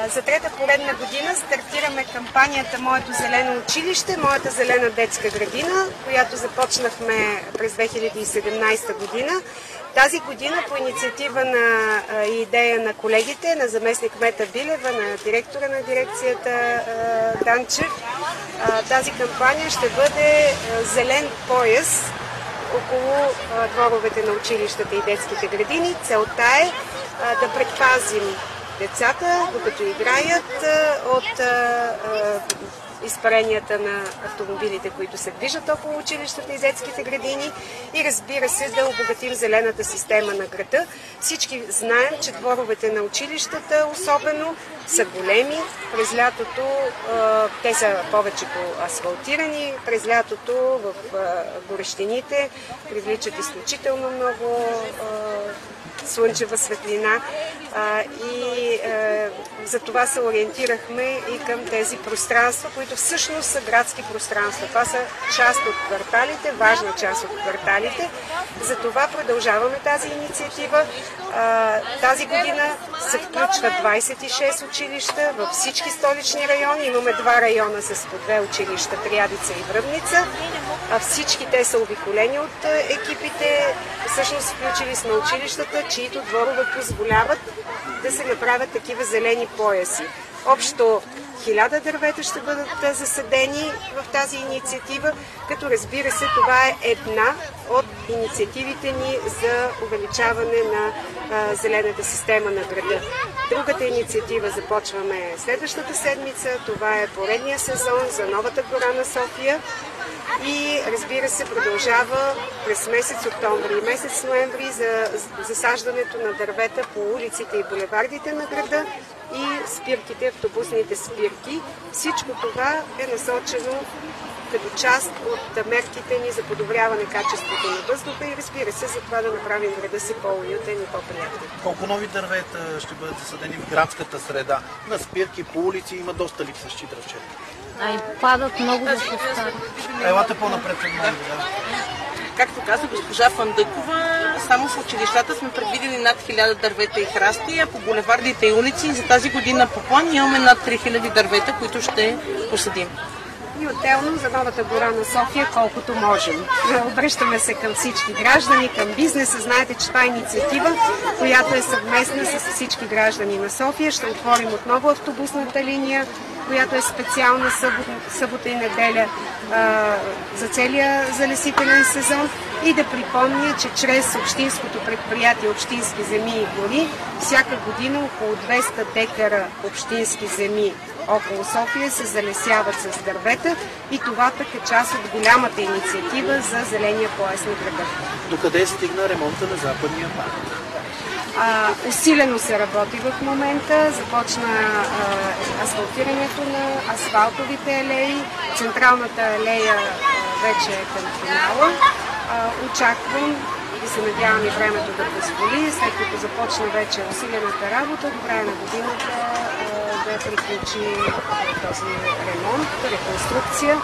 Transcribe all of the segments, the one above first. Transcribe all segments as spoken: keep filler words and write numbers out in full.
За трета поредна година стартираме кампанията "Моето зелено училище, моята зелена детска градина", която започнахме през две хиляди и седемнадесета година. Тази година по инициатива на и идея на колегите, на заместник кмета Билева, на директора на дирекцията Данчев, тази кампания ще бъде "Зелен пояс" около дворовете на училищата и детските градини. Целта е да предпазим децата, докато играят, от изпаренията на автомобилите, които се движат около училищата и детските градини, и разбира се да обогатим зелената система на града. Всички знаем, че дворовете на училищата особено са големи. През лятото те са повечето асфалтирани, през лятото в горещините привличат изключително много слънчева светлина а, и а, за това се ориентирахме и към тези пространства, които всъщност са градски пространства. Това са част от кварталите, важна част от кварталите. За това продължаваме тази инициатива. А, тази година се включва двадесет и шест училища във всички столични райони. Имаме два района с по две училища, Триадица и Връбница. А всички те са обиколени от екипите. Всъщност включили сме училищата, чието дворове позволяват да се направят такива зелени пояси. Общо хиляда дървета ще бъдат засадени в тази инициатива, като разбира се това е една от инициативите ни за увеличаване на а, зелената система на града. Другата инициатива започваме следващата седмица. Това е поредния сезон за новата гора на София. И разбира се продължава през месец октомври и месец ноември за засаждането на дървета по улиците и булевардите на града и спирките, автобусните спирки. Всичко това е насочено като част от мерките ни за подобряване качеството на въздуха и разбира се за това да направим града си по-уютен и по-приятен. Колко нови дървета ще бъдат засадени в градската среда? На спирки, по улици има доста липсващи дръвчета. А и падат много да се стари. Елате по-напред от мен, да. Както каза госпожа Фандъкова, само в училищата сме предвидели над хиляда дървета и храсти, а по булевардите и улици за тази година по план имаме над три хиляди дървета, които ще посадим. И отделно за новата гора на София, колкото можем. Обръщаме се към всички граждани, към бизнеса. Знаете, че това е инициатива, която е съвместна с всички граждани на София. Ще отворим отново автобусната линия, която е специална събота, събота и неделя а, за целия залесителен сезон, и да припомня, че чрез общинското предприятие Общински земи и гори всяка година около двеста декара общински земи около София се залесяват с дървета и това пък е част от голямата инициатива за зеления пояс на града. Докъде стигна ремонта на Западния парк? А, усилено се работи в момента. Започна а, асфалтирането на асфалтовите алеи. Централната алея а, вече е към финала. А, очаквам и се надявам и времето да позволи, след като започна вече усилената работа, до края на годината а, да приключи този ремонт, реконструкция.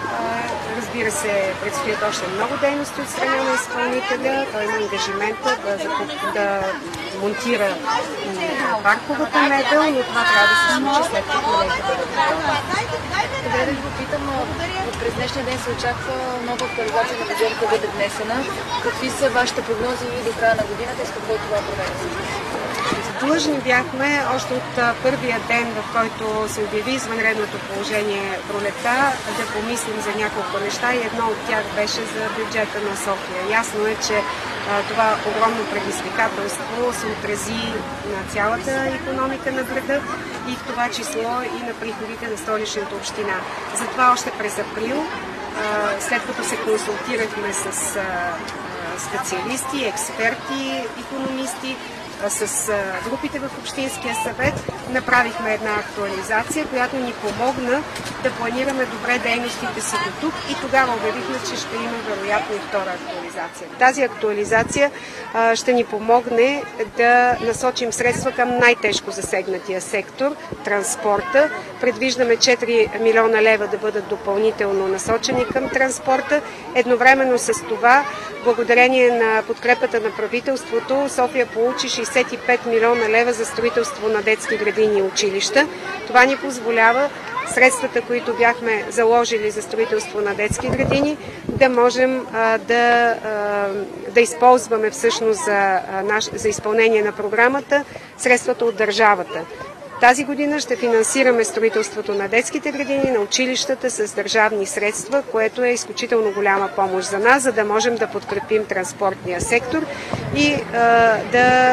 Разбира се, предстоят още много дейности от страна на изпълнителя. Той има ангажимента да, да монтира парковата мебел, но това трябва да се случи след като лека бъдат готови. Добре да ви попитам, през днешния ден се очаква нова актуализация на бюджета да бъде внесена. Какви са вашите прогнози до края на годината и с какво това проведе? Длъжни бяхме още от първия ден, в който се обяви извънредното положение пролета, да помислим за няколко неща и едно от тях беше за бюджета на София. Ясно е, че това огромно предизвикателство се отрази на цялата икономика на града и в това число и на приходите на Столичната община. Затова още през април, след като се консултирахме с специалисти, експерти, икономисти, с групите в Общинския съвет, направихме една актуализация, която ни помогна да планираме добре дейностите си до тук и тогава обявихме, че ще има вероятно и втора актуализация. Тази актуализация а, ще ни помогне да насочим средства към най-тежко засегнатия сектор – транспорта. Предвиждаме четири милиона лева да бъдат допълнително насочени към транспорта. Едновременно с това, благодарение на подкрепата на правителството, София получи шейсет шейсет и пет милиона лева за строителство на детски градини и училища. Това ни позволява средствата, които бяхме заложили за строителство на детски градини, да можем а, да, а, да използваме всъщност за, а, наш, за изпълнение на програмата средствата от държавата. Тази година ще финансираме строителството на детските градини, на училищата с държавни средства, което е изключително голяма помощ за нас, за да можем да подкрепим транспортния сектор и а, да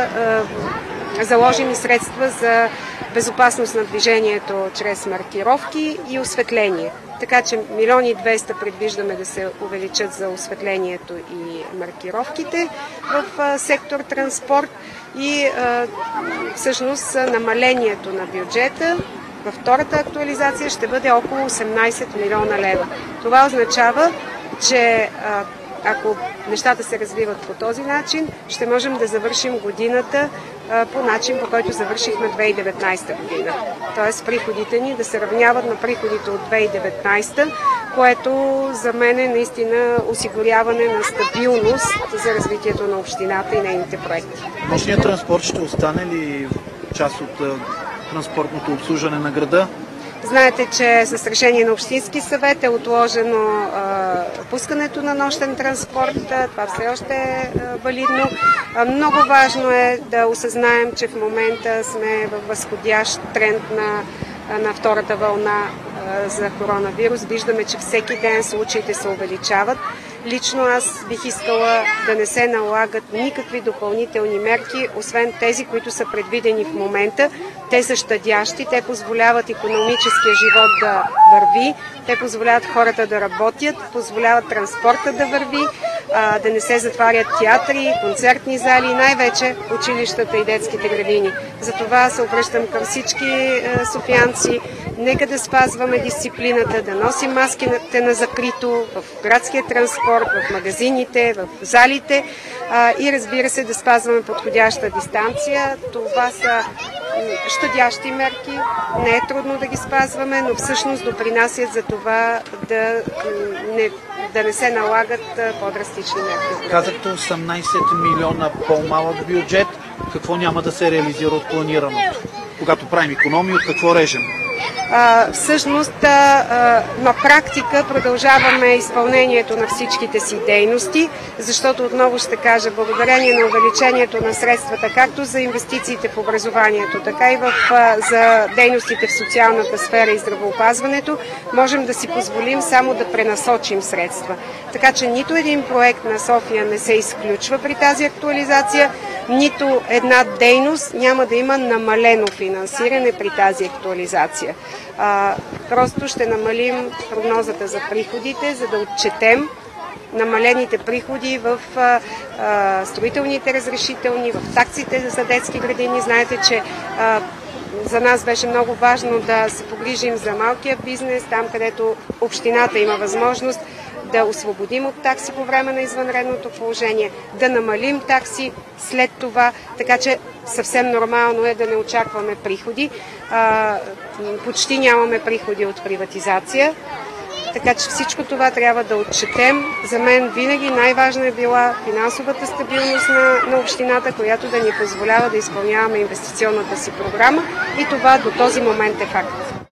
а, заложим и средства за безопасност на движението чрез маркировки и осветление. Така че милион и двеста предвиждаме да се увеличат за осветлението и маркировките в сектор транспорт и всъщност намалението на бюджета във втората актуализация ще бъде около осемнайсет милиона лева. Това означава, че ако нещата се развиват по този начин, ще можем да завършим годината а, по начин, по който завършихме две хиляди и деветнайсета година. Тоест приходите ни да се равняват на приходите от две хиляди и деветнайсета, което за мен е наистина осигуряване на стабилност за развитието на общината и нейните проекти. Нощният транспорт ще остане ли част от а, транспортното обслужване на града? Знаете, че с решение на Общински съвет е отложено а, пускането на нощен транспорт. Това все още е а, валидно. А, много важно е да осъзнаем, че в момента сме в възходящ тренд на, на втората вълна а, за коронавирус. Виждаме, че всеки ден случаите се увеличават. Лично аз бих искала да не се налагат никакви допълнителни мерки, освен тези, които са предвидени в момента. Те са щадящи, те позволяват икономическия живот да върви, те позволяват хората да работят, позволяват транспорта да върви, а, да не се затварят театри, концертни зали и най-вече училищата и детските градини. Затова се обръщам към всички е, софиянци. Нека да спазваме дисциплината, да носим маските на закрито в градския транспорт, в магазините, в залите а, и разбира се да спазваме подходяща дистанция. Това са щадящи мерки, не е трудно да ги спазваме, но всъщност допринасят за това да не, да не се налагат по-драстични мерки. Казахте осемнайсет милиона по-малък бюджет. Какво няма да се реализира от планираното? Когато правим икономии, от какво режем? А, всъщност а, на практика продължаваме изпълнението на всичките си дейности, защото отново ще кажа, благодарение на увеличението на средствата, както за инвестициите в образованието, така и в, а, за дейностите в социалната сфера и здравеопазването, можем да си позволим само да пренасочим средства. Така че нито един проект на София не се изключва при тази актуализация, нито една дейност няма да има намалено финансиране при тази актуализация. А, просто ще намалим прогнозата за приходите, за да отчетем намалените приходи в а, а, строителните разрешителни, в таксите за детски градини. Знаете, че а, за нас беше много важно да се погрижим за малкия бизнес, там където общината има възможност да освободим от такси по време на извънредното положение, да намалим такси след това, така че съвсем нормално е да не очакваме приходи. А, почти нямаме приходи от приватизация, така че всичко това трябва да отчетем. За мен винаги най-важна е била финансовата стабилност на, на общината, която да ни позволява да изпълняваме инвестиционната си програма и това до този момент е факт.